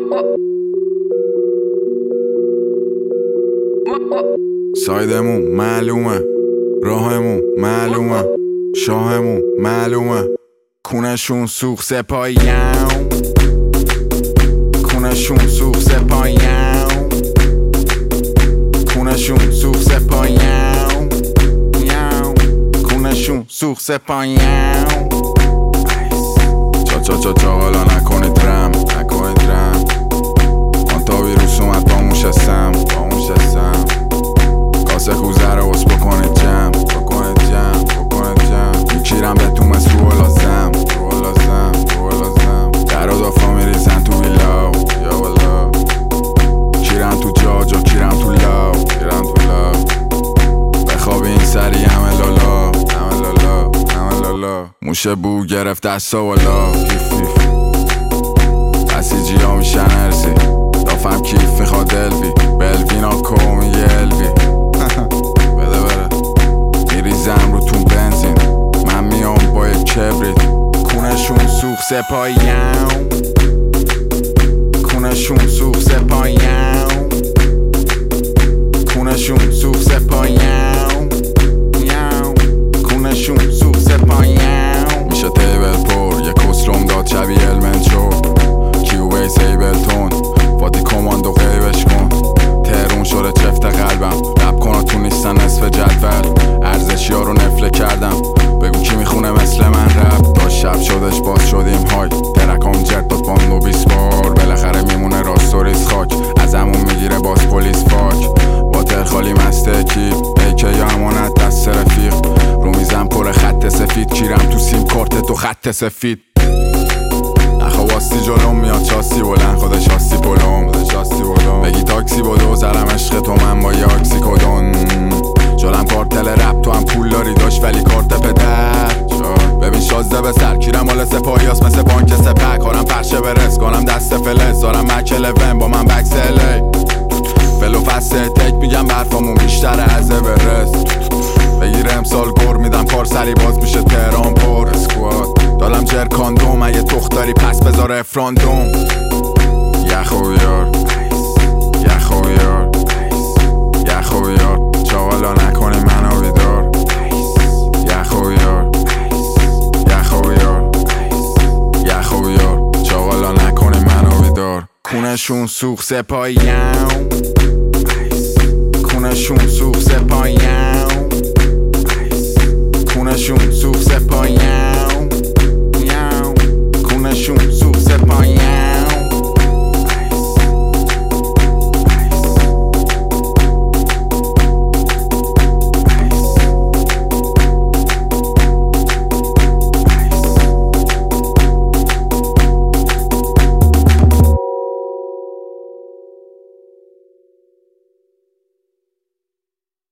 سایدمون معلومه، راهمون معلومه، شاهمون معلومه. کونشون سوخ سپایم، کونشون سوخ سپایم، کونشون سوخ سپایم، کونشون سوخ سپایم. چا حالا نکنید رم، نکنید رم. آنتا ویروس اومد با موشستم، با موشستم. کاسه خوزه رو بس بکنید جمع، بکنید جمع، بکنید جمع. میکیرم به تو مس رو لازم، رو لازم، رو لازم. در و دافا میریزن تو ویلاو، یا والا. کیرم تو جا کیرم تو لاو، کیرم تو لاو. بخواب این سری همه لالا، همه لالا، همه لالا. موشه بو گرفت دستا والا، بسیجی ها میشن ارزی. دافم کیف میخواد دلوی، بلوینا کو میگه الوی. بده بره میریزم رو تون بنزین، من میام با یک کبریت. کونشون سوخ سپایم، کونشون سوخ سپایم، کونشون سوخ سپایم، کونشون سوخ سپایم. میشه تیبل پر یک کسروم داد شبیه المنچو. کیوبی سیبلتون فاتی کماندو قیبش کن. تهرون شده چفت قلبم، رب کنا تو نیستن نصف جدول. ارزشی ها رو نفله کردم، بگو کی میخونه مثل من رب. تا شب شدش باز شدیم های، درکام جرد داد باندو 20 بار. بالاخره میمونه راست و ریز خاک، ازمون میگیره باز پلیس فاک. باتر خالی مسته اکیب، ایکه یا امانت دست رفیق. رو میزم پر خط سفید، کیرم تو سیم کارت تو خط سفید. نخواستی جلوم میاد چاسی بلند، خودش آسی پلوم، خودش آسی بلوم. بگی تاکسی بودو زرم عشق تو، من با یاکسی کدون. جلم کارتل رب تو هم پول داری داشت ولی کارت پدر. ببین شازده به سر کیرم مال سپاهیاس مثل بانک سپک. کارم پرشه برس کنم دست فلز، دارم مکل ون با من بکس الی. فلو فسته تک میگم برفامون بیشتره از برس. بگیر امسال گر میدم کار سری باز میشه تهران پر اسکواد. دارم جرکاندوم اگه تختاری پس بذار افراندوم. یخو یار، یخو یار، یخو یار. چاوالا نکنی منو بیدار. یخو یار، یخو یار، یخو یار. چاوالا نکنی منو بیدار. کونشون سوخ سپایم، کونشون سوخ سپایم، کونشون سوخ سپایم.